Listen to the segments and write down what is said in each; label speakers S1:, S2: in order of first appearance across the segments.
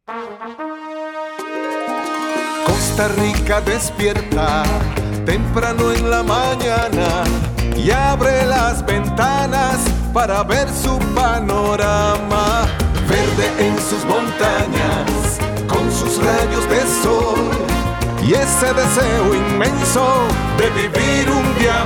S1: Costa Rica despierta temprano en la mañana y abre las ventanas para ver su panorama. Verde en sus montañas, con sus rayos de sol y ese deseo inmenso de vivir un día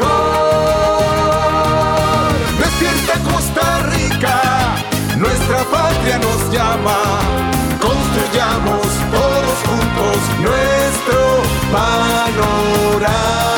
S1: mejor. Despierta Costa Rica, nuestra patria nos llama. Construyamos todos juntos nuestro panorama.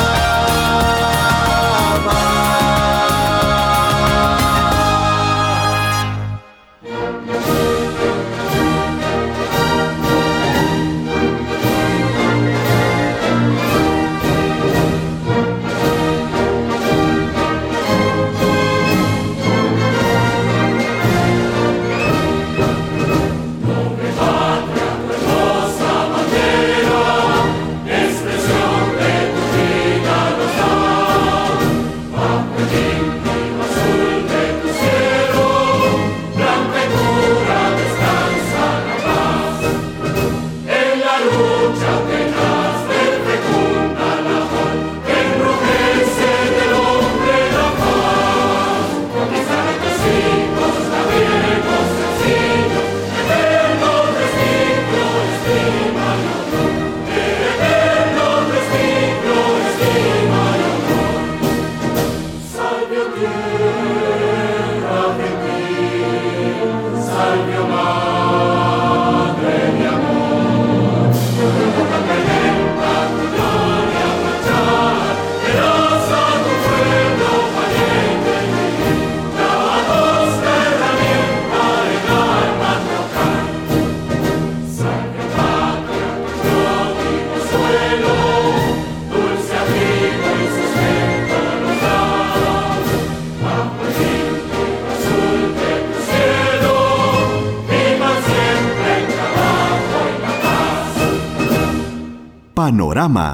S2: Panorama.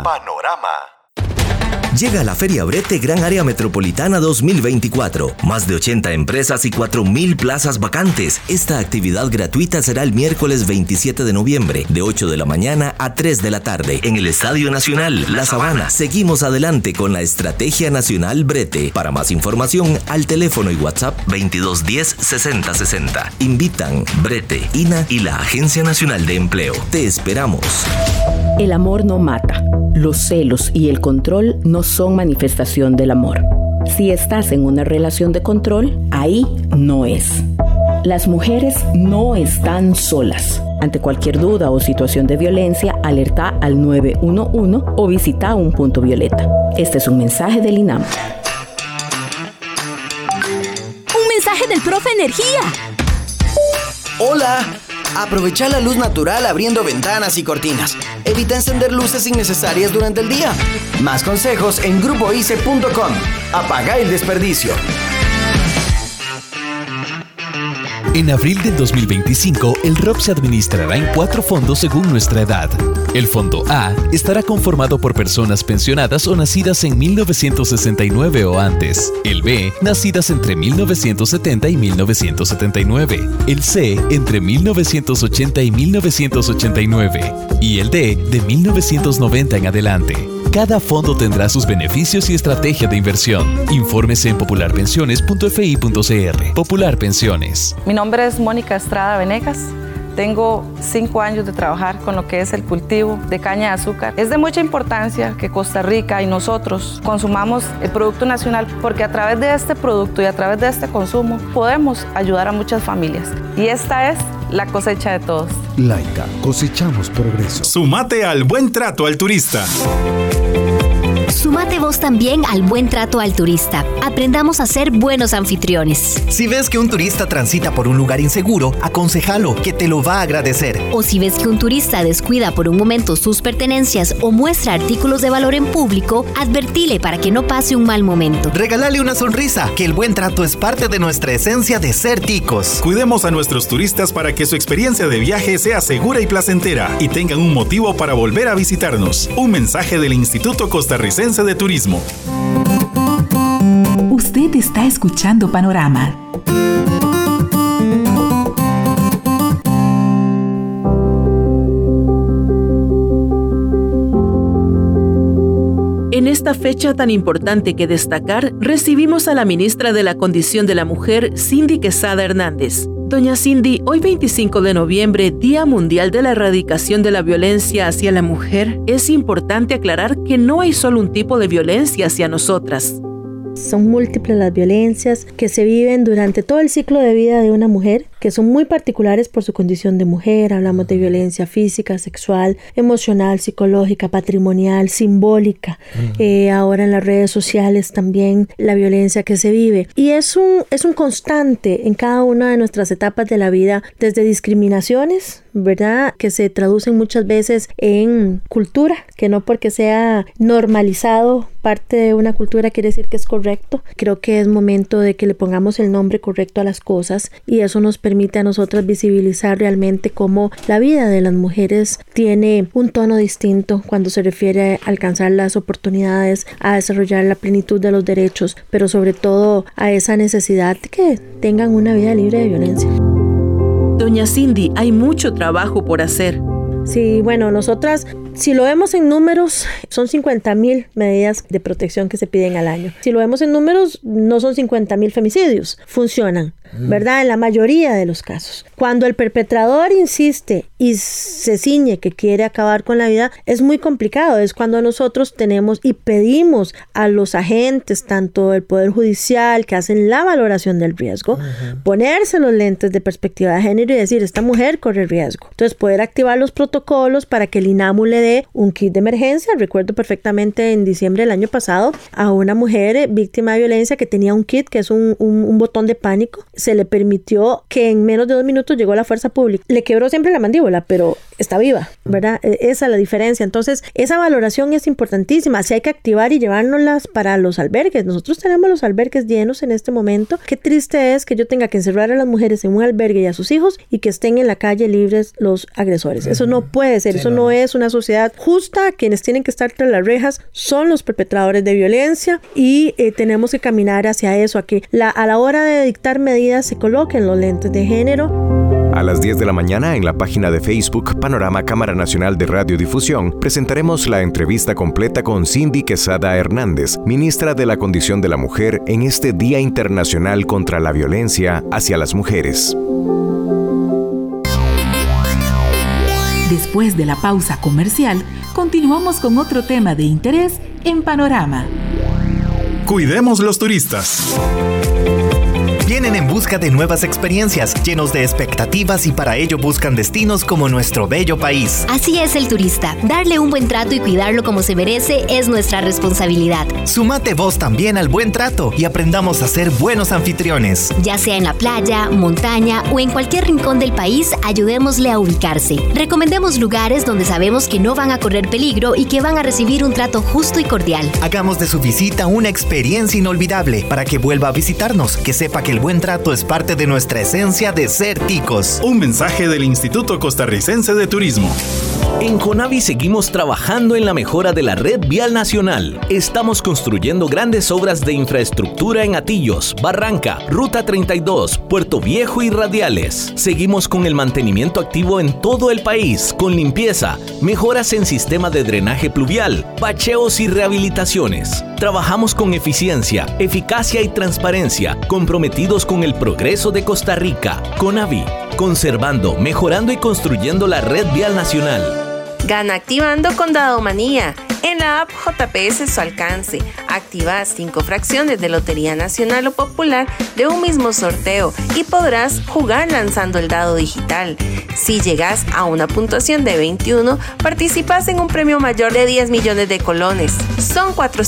S2: Llega la Feria Brete Gran Área Metropolitana 2024. Más de 80 empresas y 4,000 plazas vacantes. Esta actividad gratuita será el miércoles 27 de noviembre, de 8 de la mañana a 3 de la tarde, en el Estadio Nacional, La Sabana. Seguimos adelante con la Estrategia Nacional Brete. Para más información, al teléfono y WhatsApp 2210-6060. Invitan Brete, INA y la Agencia Nacional de Empleo. Te esperamos.
S3: El amor no mata. Los celos y el control no son manifestación del amor. Si estás en una relación de control, ahí no es. Las mujeres no están solas. Ante cualquier duda o situación de violencia, alerta al 911 o visita un punto violeta. Este es un mensaje del INAM.
S4: ¡Un mensaje del Profe Energía!
S5: ¡Hola! Aprovecha la luz natural abriendo ventanas y cortinas. Evita encender luces innecesarias durante el día. Más consejos en grupoice.com. Apaga el desperdicio.
S6: En abril del 2025, el ROP se administrará en 4 fondos según nuestra edad. El Fondo A estará conformado por personas pensionadas o nacidas en 1969 o antes. El B, nacidas entre 1970 y 1979. El C, entre 1980 y 1989. Y el D, de 1990 en adelante. Cada fondo tendrá sus beneficios y estrategia de inversión. Infórmese en popularpensiones.fi.cr. Popular Pensiones.
S7: Mi nombre es Mónica Estrada Venegas. Tengo 5 años de trabajar con lo que es el cultivo de caña de azúcar. Es de mucha importancia que Costa Rica y nosotros consumamos el producto nacional porque a través de este producto y a través de este consumo podemos ayudar a muchas familias. Y esta es la cosecha de todos.
S8: Laica, cosechamos progreso.
S9: Súmate al buen trato al turista.
S4: Súmate vos también al buen trato al turista. Aprendamos a ser buenos anfitriones.
S5: Si ves que un turista transita por un lugar inseguro, aconsejalo, que te lo va a agradecer.
S4: O si ves que un turista descuida por un momento sus pertenencias o muestra artículos de valor en público, advertile para que no pase un mal momento.
S5: Regálale una sonrisa, que el buen trato es parte de nuestra esencia de ser ticos.
S9: Cuidemos a nuestros turistas para que su experiencia de viaje sea segura y placentera y tengan un motivo para volver a visitarnos. Un mensaje del Instituto Costarricense de Turismo.
S10: Usted está escuchando Panorama.
S11: En esta fecha tan importante que destacar, recibimos a la ministra de la Condición de la Mujer, Cindy Quesada Hernández. Doña Cindy, hoy 25 de noviembre, Día Mundial de la Erradicación de la Violencia hacia la Mujer, es importante aclarar que no hay solo un tipo de violencia hacia nosotras.
S12: Son múltiples las violencias que se viven durante todo el ciclo de vida de una mujer, que son muy particulares por su condición de mujer. Hablamos de violencia física, sexual, emocional, psicológica, patrimonial, simbólica. Ahora en las redes sociales también la violencia que se vive. Y es un constante en cada una de nuestras etapas de la vida, desde discriminaciones, ¿verdad?, que se traducen muchas veces en cultura, que no porque sea normalizado parte de una cultura quiere decir que es correcto. Creo que es momento de que le pongamos el nombre correcto a las cosas, y eso nos permite a nosotras visibilizar realmente cómo la vida de las mujeres tiene un tono distinto cuando se refiere a alcanzar las oportunidades, a desarrollar la plenitud de los derechos, pero sobre todo a esa necesidad de que tengan una vida libre de violencia.
S11: Doña Cindy, hay mucho trabajo por hacer.
S12: Sí, bueno, nosotras, si lo vemos en números, son 50,000 medidas de protección que se piden al año. Si lo vemos en números, no son 50,000 femicidios. Funcionan, ¿verdad?, en la mayoría de los casos. Cuando el perpetrador insiste y se ciñe que quiere acabar con la vida, es muy complicado. Es cuando nosotros tenemos y pedimos a los agentes, tanto del Poder Judicial, que hacen la valoración del riesgo, ponerse los lentes de perspectiva de género y decir, esta mujer corre riesgo. Entonces, poder activar los protocolos para que el INAMU le dé un kit de emergencia. Recuerdo perfectamente en diciembre del año pasado a una mujer víctima de violencia que tenía un kit que es un botón de pánico. Se le permitió que en menos de 2 minutos llegó la fuerza pública. Le quebró siempre la mandíbula, pero está viva, ¿verdad? Esa es la diferencia. Entonces, esa valoración es importantísima. Si hay que activar y llevárnoslas para los albergues. Nosotros tenemos los albergues llenos en este momento. Qué triste es que yo tenga que encerrar a las mujeres en un albergue y a sus hijos y que estén en la calle libres los agresores. Eso no puede ser. Eso no es una sociedad justa. Quienes tienen que estar tras las rejas son los perpetradores de violencia, y tenemos que caminar hacia eso, a que a la hora de dictar medidas se coloquen los lentes de género.
S13: A las 10 de la mañana, en la página de Facebook Panorama Cámara Nacional de Radiodifusión, presentaremos la entrevista completa con Cindy Quesada Hernández, ministra de la Condición de la Mujer, en este Día Internacional contra la Violencia hacia las Mujeres.
S10: Después de la pausa comercial, continuamos con otro tema de interés en Panorama.
S9: Cuidemos los turistas.
S14: Vienen en busca de nuevas experiencias, llenos de expectativas, y para ello buscan destinos como nuestro bello país.
S4: Así es el turista. Darle un buen trato y cuidarlo como se merece es nuestra responsabilidad.
S14: Sumate vos también al buen trato y aprendamos a ser buenos anfitriones.
S4: Ya sea en la playa, montaña o en cualquier rincón del país, ayudémosle a ubicarse. Recomendemos lugares donde sabemos que no van a correr peligro y que van a recibir un trato justo y cordial.
S14: Hagamos de su visita una experiencia inolvidable para que vuelva a visitarnos, que sepa que el buen trato es parte de nuestra esencia de ser ticos.
S9: Un mensaje del Instituto Costarricense de Turismo.
S2: En Conavi seguimos trabajando en la mejora de la red vial nacional. Estamos construyendo grandes obras de infraestructura en Atillos, Barranca, Ruta 32, Puerto Viejo y Radiales. Seguimos con el mantenimiento activo en todo el país, con limpieza, mejoras en sistema de drenaje pluvial, bacheos y rehabilitaciones. Trabajamos con eficiencia, eficacia y transparencia, comprometidos con el progreso de Costa Rica. Conavi, conservando, mejorando y construyendo la red vial nacional.
S15: Gana activando con Dadomanía. En la app JPS es su alcance. Activa 5 fracciones de Lotería Nacional o Popular de un mismo sorteo y podrás jugar lanzando el dado digital. Si llegas a una puntuación de 21, participas en un premio mayor de 10 millones de colones. Son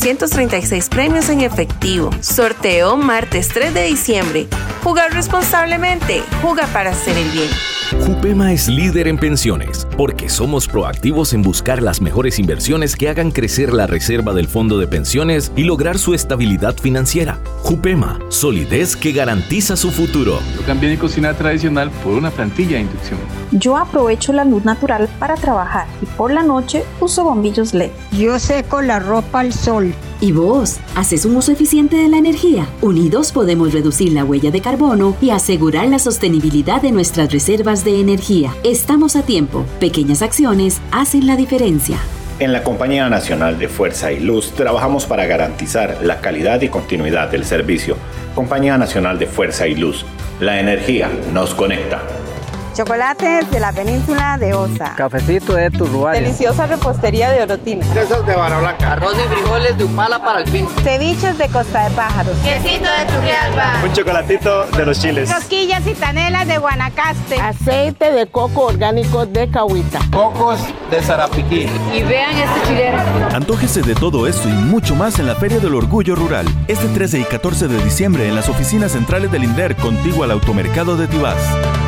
S15: 436 premios en efectivo. Sorteo martes 3 de diciembre. Jugar responsablemente. Juega para hacer el bien.
S2: Jupema es líder en pensiones, porque somos proactivos en buscar las mejores inversiones que hagan crecer la reserva del fondo de pensiones y lograr su estabilidad financiera. Jupema, solidez que garantiza su futuro.
S16: Yo cambié mi cocina tradicional por una plantilla de inducción.
S17: Yo aprovecho la luz natural para trabajar y por la noche uso bombillos LED.
S18: Yo seco la ropa al sol.
S19: ¿Y vos? ¿Haces un uso eficiente de la energía? Unidos podemos reducir la huella de carbono y asegurar la sostenibilidad de nuestras reservas de energía. Estamos a tiempo. Pequeñas acciones hacen la diferencia.
S20: En la Compañía Nacional de Fuerza y Luz trabajamos para garantizar la calidad y continuidad del servicio. Compañía Nacional de Fuerza y Luz. La energía nos conecta.
S21: Chocolates de la península de Osa.
S22: Cafecito de Turruales.
S21: Deliciosa repostería de Orotina.
S22: Quesos de Barra Blanca. Arroz y frijoles de Upala para el fin.
S21: Ceviches de Costa de Pájaros.
S23: Quesito de Turrialba.
S24: Un chocolatito de Los Chiles.
S21: Rosquillas y tanelas de Guanacaste.
S25: Aceite de coco orgánico de Cahuita.
S22: Cocos de Zarapiquí.
S23: Y vean este chilero.
S26: Antójese de todo esto y mucho más en la Feria del Orgullo Rural. Este 13 y 14 de diciembre en las oficinas centrales del INDER, contiguo al automercado de Tibás.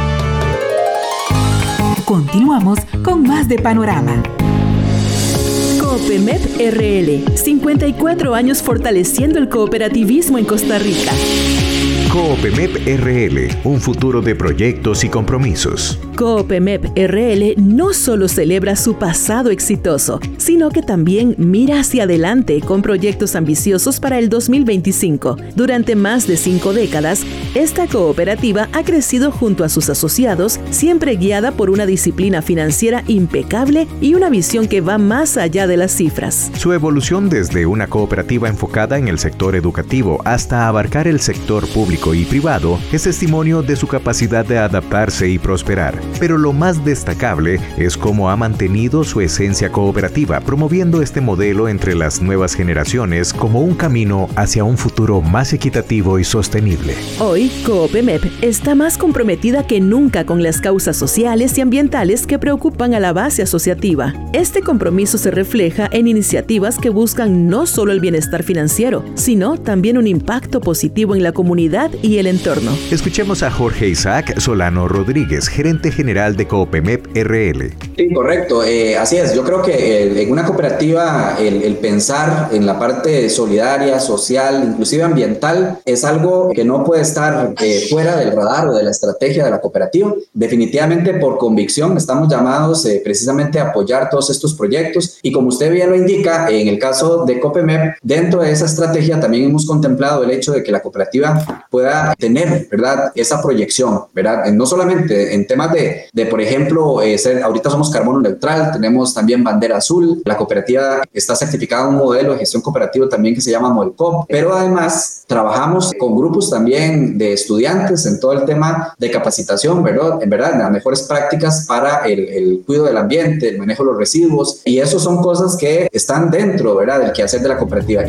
S10: Continuamos con más de Panorama.
S11: Coopemep RL, 54 años fortaleciendo el cooperativismo en Costa Rica.
S13: Coopemep RL, un futuro de proyectos y compromisos.
S11: Coopemep RL no solo celebra su pasado exitoso, sino que también mira hacia adelante con proyectos ambiciosos para el 2025. Durante más de 5 décadas, esta cooperativa ha crecido junto a sus asociados, siempre guiada por una disciplina financiera impecable y una visión que va más allá de las cifras.
S13: Su evolución desde una cooperativa enfocada en el sector educativo hasta abarcar el sector público y privado es testimonio de su capacidad de adaptarse y prosperar. Pero lo más destacable es cómo ha mantenido su esencia cooperativa, promoviendo este modelo entre las nuevas generaciones como un camino hacia un futuro más equitativo y sostenible.
S11: Hoy, Coopemep está más comprometida que nunca con las causas sociales y ambientales que preocupan a la base asociativa. Este compromiso se refleja en iniciativas que buscan no solo el bienestar financiero, sino también un impacto positivo en la comunidad y el entorno.
S13: Escuchemos a Jorge Isaac Solano Rodríguez, gerente general de Coopemep RL.
S27: Sí, correcto. Así es. Yo creo que en una cooperativa el pensar en la parte solidaria, social, inclusive ambiental, es algo que no puede estar fuera del radar o de la estrategia de la cooperativa. Definitivamente por convicción estamos llamados precisamente a apoyar todos estos proyectos y como usted bien lo indica, en el caso de Coopemep, dentro de esa estrategia también hemos contemplado el hecho de que la cooperativa pueda tener, ¿verdad?, esa proyección, ¿verdad? No solamente en temas de por ejemplo, ahorita somos carbono neutral, tenemos también bandera azul, la cooperativa está certificada en un modelo de gestión cooperativa también que se llama Molcop, pero además trabajamos con grupos también de estudiantes en todo el tema de capacitación, ¿verdad? En verdad, las mejores prácticas para el cuidado del ambiente, el manejo de los residuos, y eso son cosas que están dentro, ¿verdad?, del quehacer de la cooperativa.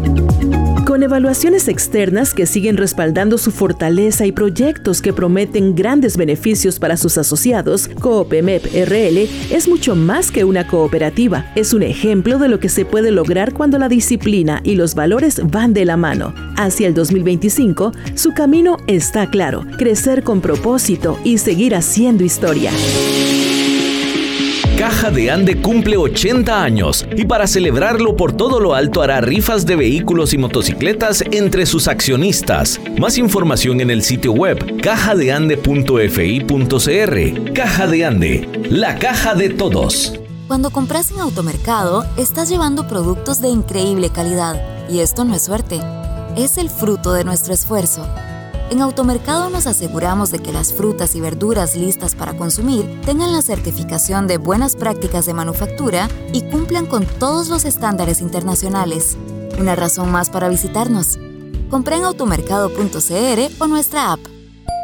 S11: Con evaluaciones externas que siguen respaldando su fortaleza y proyectos que prometen grandes beneficios para sus asociados, Coopemep RL es mucho más que una cooperativa. Es un ejemplo de lo que se puede lograr cuando la disciplina y los valores van de la mano. Hacia el 2025, su camino está claro: crecer con propósito y seguir haciendo historia.
S2: Caja de Ande cumple 80 años y para celebrarlo por todo lo alto hará rifas de vehículos y motocicletas entre sus accionistas. Más información en el sitio web cajadeande.fi.cr. Caja de Ande, la caja de todos.
S28: Cuando compras en Automercado, estás llevando productos de increíble calidad. Y esto no es suerte, es el fruto de nuestro esfuerzo. En Automercado nos aseguramos de que las frutas y verduras listas para consumir tengan la certificación de buenas prácticas de manufactura y cumplan con todos los estándares internacionales. Una razón más para visitarnos. Compré en automercado.cr o nuestra app.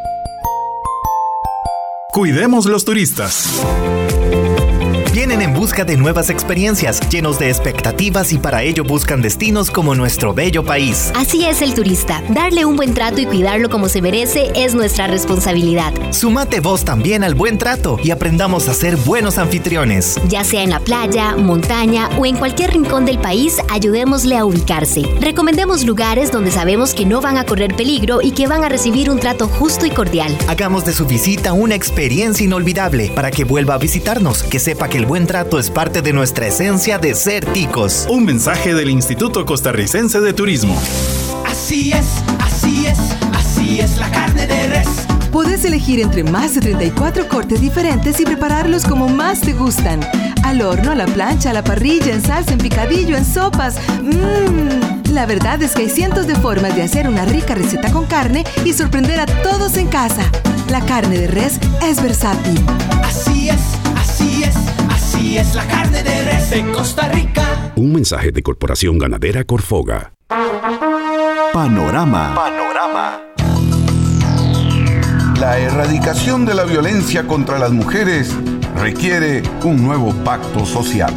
S9: Cuidemos los turistas.
S14: Vienen en busca de nuevas experiencias, llenos de expectativas y para ello buscan destinos como nuestro bello país.
S4: Así es el turista. Darle un buen trato y cuidarlo como se merece es nuestra responsabilidad.
S14: Súmate vos también al buen trato y aprendamos a ser buenos anfitriones.
S4: Ya sea en la playa, montaña o en cualquier rincón del país, ayudémosle a ubicarse. Recomendemos lugares donde sabemos que no van a correr peligro y que van a recibir un trato justo y cordial.
S14: Hagamos de su visita una experiencia inolvidable para que vuelva a visitarnos, que sepa que el buen trato es parte de nuestra esencia de ser ticos.
S9: Un mensaje del Instituto Costarricense de Turismo.
S29: Así es, así es, así es la carne de res.
S10: Puedes elegir entre más de 34 cortes diferentes y prepararlos como más te gustan. Al horno, a la plancha, a la parrilla, en salsa, en picadillo, en sopas. La verdad es que hay cientos de formas de hacer una rica receta con carne y sorprender a todos en casa. La carne de res es versátil.
S29: Así es, así es, así es la carne de res. de Costa Rica.
S1: Un mensaje de Corporación Ganadera Corfoga.
S3: Panorama. La erradicación de la violencia contra las mujeres requiere un nuevo pacto social.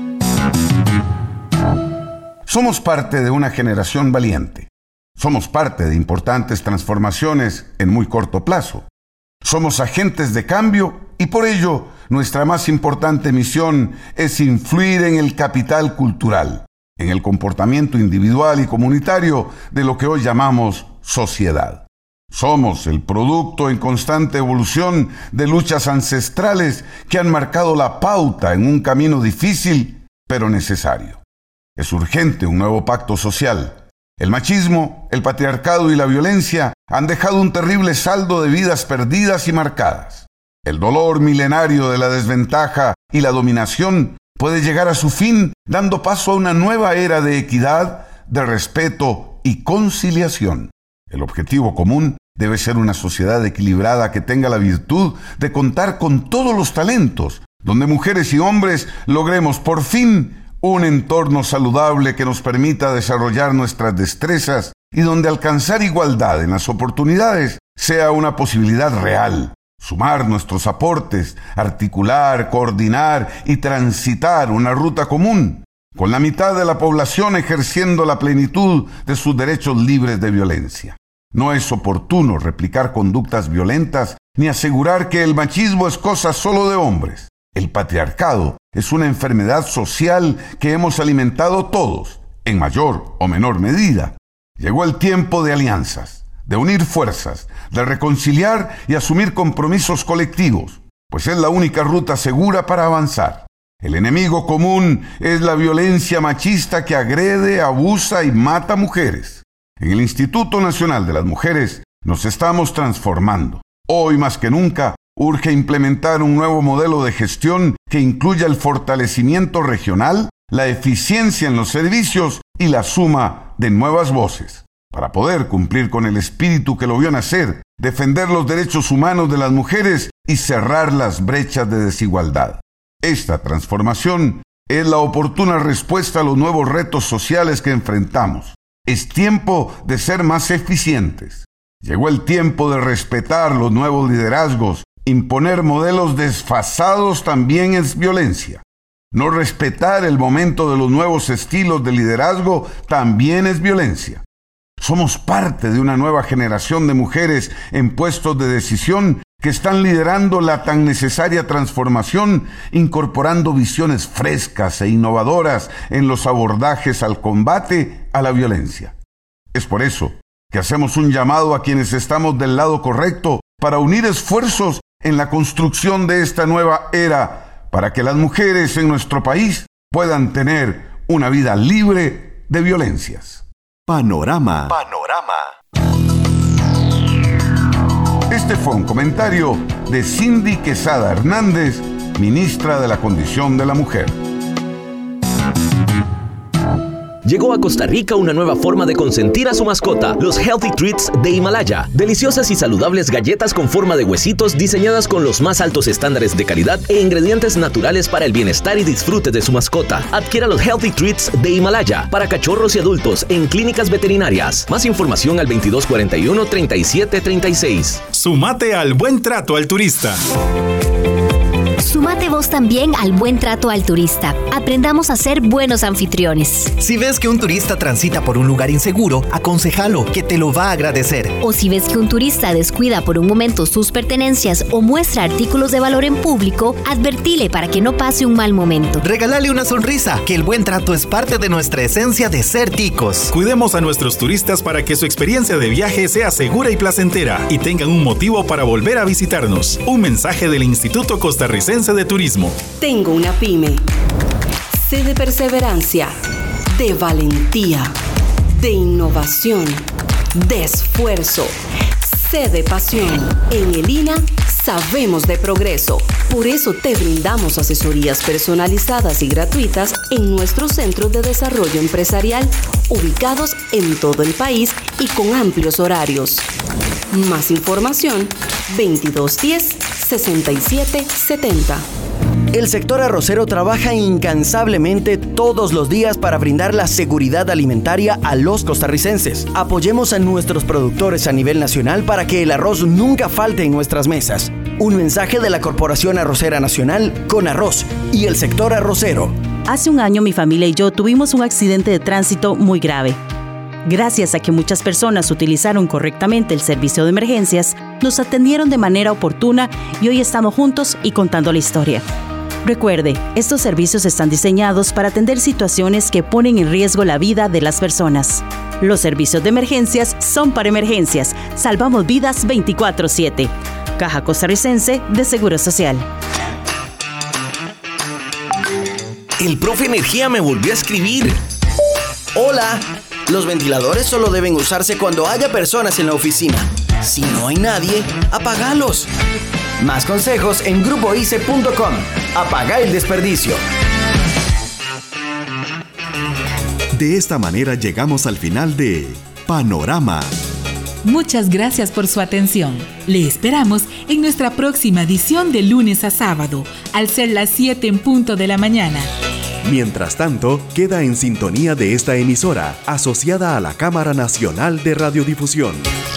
S3: Somos parte de una generación valiente. Somos parte de importantes transformaciones en muy corto plazo. Somos agentes de cambio y por ello nuestra más importante misión es influir en el capital cultural, en el comportamiento individual y comunitario de lo que hoy llamamos sociedad. Somos el producto en constante evolución de luchas ancestrales que han marcado la pauta en un camino difícil, pero necesario. Es urgente un nuevo pacto social. El machismo, el patriarcado y la violencia han dejado un terrible saldo de vidas perdidas y marcadas. El dolor milenario de la desventaja y la dominación puede llegar a su fin dando paso a una nueva era de equidad, de respeto y conciliación. El objetivo común debe ser una sociedad equilibrada que tenga la virtud de contar con todos los talentos, donde mujeres y hombres logremos por fin un entorno saludable que nos permita desarrollar nuestras destrezas y donde alcanzar igualdad en las oportunidades sea una posibilidad real. Sumar nuestros aportes, articular, coordinar y transitar una ruta común, con la mitad de la población ejerciendo la plenitud de sus derechos libres de violencia. No es oportuno replicar conductas violentas ni asegurar que el machismo es cosa solo de hombres. El patriarcado es una enfermedad social que hemos alimentado todos, en mayor o menor medida. Llegó el tiempo de alianzas, de unir fuerzas, de reconciliar y asumir compromisos colectivos, pues es la única ruta segura para avanzar. El enemigo común es la violencia machista que agrede, abusa y mata mujeres. En el Instituto Nacional de las Mujeres nos estamos transformando. Hoy más que nunca, urge implementar un nuevo modelo de gestión que incluya el fortalecimiento regional, la eficiencia en los servicios y la suma de nuevas voces, para poder cumplir con el espíritu que lo vio nacer, defender los derechos humanos de las mujeres y cerrar las brechas de desigualdad. Esta transformación es la oportuna respuesta a los nuevos retos sociales que enfrentamos. Es tiempo de ser más eficientes. Llegó el tiempo de respetar los nuevos liderazgos. Imponer modelos desfasados también es violencia. No respetar el momento de los nuevos estilos de liderazgo también es violencia. Somos parte de una nueva generación de mujeres en puestos de decisión que están liderando la tan necesaria transformación, incorporando visiones frescas e innovadoras en los abordajes al combate a la violencia. Es por eso que hacemos un llamado a quienes estamos del lado correcto para unir esfuerzos en la construcción de esta nueva era, para que las mujeres en nuestro país puedan tener una vida libre de violencias. Panorama. Este fue un comentario de Cindy Quesada Hernández, ministra de la Condición de la Mujer.
S5: Llegó a Costa Rica una nueva forma de consentir a su mascota, los Healthy Treats de Himalaya. Deliciosas y saludables galletas con forma de huesitos diseñadas con los más altos estándares de calidad e ingredientes naturales para el bienestar y disfrute de su mascota. Adquiera los Healthy Treats de Himalaya para cachorros y adultos en clínicas veterinarias. Más información al 2241-3736.
S9: Sumate al buen trato al turista.
S4: Sumate vos también al buen trato al turista. Aprendamos a ser buenos anfitriones.
S14: Si ves que un turista transita por un lugar inseguro, aconséjalo, que te lo va a agradecer.
S4: O si ves que un turista descuida por un momento sus pertenencias o muestra artículos de valor en público, advertile para que no pase un mal momento.
S14: Regálale una sonrisa, que el buen trato es parte de nuestra esencia de ser ticos.
S9: Cuidemos a nuestros turistas para que su experiencia de viaje sea segura y placentera y tengan un motivo para volver a visitarnos. Un mensaje del Instituto Costarricense de Turismo.
S6: Tengo una pyme. Sé de perseverancia, de valentía, de innovación, de esfuerzo. Sé de pasión. En el INA sabemos de progreso. Por eso te brindamos asesorías personalizadas y gratuitas en nuestros centros de desarrollo empresarial, ubicados en todo el país y con amplios horarios. Más información, 2210-6770.
S7: El sector arrocero trabaja incansablemente todos los días para brindar la seguridad alimentaria a los costarricenses. Apoyemos a nuestros productores a nivel nacional para que el arroz nunca falte en nuestras mesas. Un mensaje de la Corporación Arrocera Nacional, Conarroz y el sector arrocero.
S8: Hace un año mi familia y yo tuvimos un accidente de tránsito muy grave. Gracias a que muchas personas utilizaron correctamente el servicio de emergencias, nos atendieron de manera oportuna y hoy estamos juntos y contando la historia. Recuerde, estos servicios están diseñados para atender situaciones que ponen en riesgo la vida de las personas. Los servicios de emergencias son para emergencias. Salvamos vidas 24/7. Caja Costarricense de Seguro Social.
S7: El profe Energía me volvió a escribir. Hola, los ventiladores solo deben usarse cuando haya personas en la oficina. Si no hay nadie, apágalos. Más consejos en grupoice.com. Apaga el desperdicio.
S12: De esta manera llegamos al final de Panorama.
S15: Muchas gracias por su atención. Le esperamos en nuestra próxima edición de lunes a sábado, al ser las 7 en punto de la mañana.
S12: Mientras tanto, queda en sintonía de esta emisora, asociada a la Cámara Nacional de Radiodifusión.